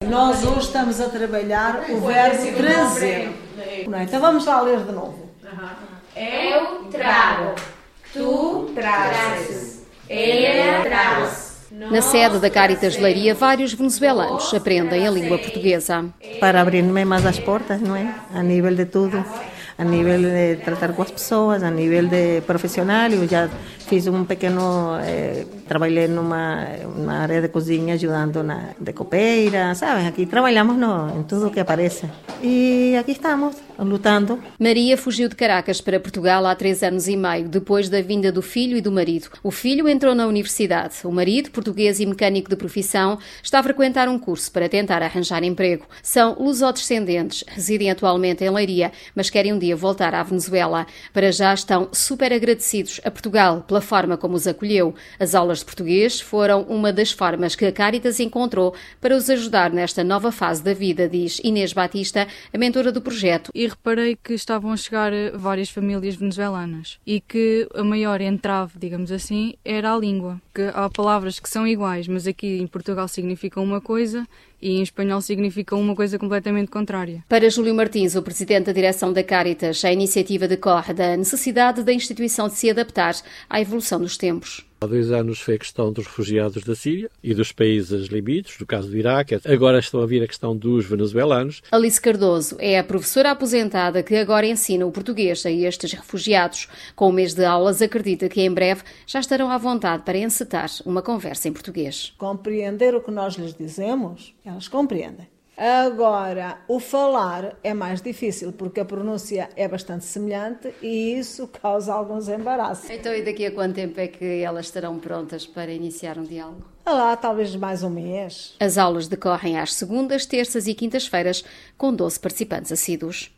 Nós hoje estamos a trabalhar o verbo trazer. Então vamos lá ler de novo. Eu trago, tu trazes, ela traz. Na sede da Cáritas de Leiria, vários venezuelanos aprendem a língua portuguesa. Para abrir-me mais as portas, não é? A nível de tudo. A nível de tratar com as pessoas, a nível de profissional, eu já fiz pequeno, trabalhei numa área de cozinha ajudando de copeira, sabes? Aqui trabalhamos em tudo que aparece. E aqui estamos, lutando. Maria fugiu de Caracas para Portugal há 3 anos e meio, depois da vinda do filho e do marido. O filho entrou na universidade. O marido, português e mecânico de profissão, está a frequentar um curso para tentar arranjar emprego. São lusodescendentes, residem atualmente em Leiria, mas querem um dia voltar à Venezuela. Para já estão super agradecidos a Portugal pela forma como os acolheu. As aulas de português foram uma das formas que a Cáritas encontrou para os ajudar nesta nova fase da vida, diz Inês Batista, a mentora do projeto. E reparei que estavam a chegar várias famílias venezuelanas e que a maior entrave, digamos assim, era a língua. Que há palavras que são iguais, mas aqui em Portugal significam uma coisa e em espanhol significa uma coisa completamente contrária. Para Júlio Martins, o presidente da direção da Cáritas, a iniciativa decorre da necessidade da instituição de se adaptar à evolução dos tempos. Há 2 anos foi a questão dos refugiados da Síria e dos países limítrofes, do caso do Iraque. Agora estão a vir a questão dos venezuelanos. Alice Cardoso é a professora aposentada que agora ensina o português a estes refugiados. Com o mês de aulas, acredita que em breve já estarão à vontade para encetar uma conversa em português. Compreender o que nós lhes dizemos, elas compreendem. Agora, o falar é mais difícil, porque a pronúncia é bastante semelhante e isso causa alguns embaraços. Então, e daqui a quanto tempo é que elas estarão prontas para iniciar um diálogo? Lá, talvez mais um mês. As aulas decorrem às segundas, terças e quintas-feiras, com 12 participantes assíduos.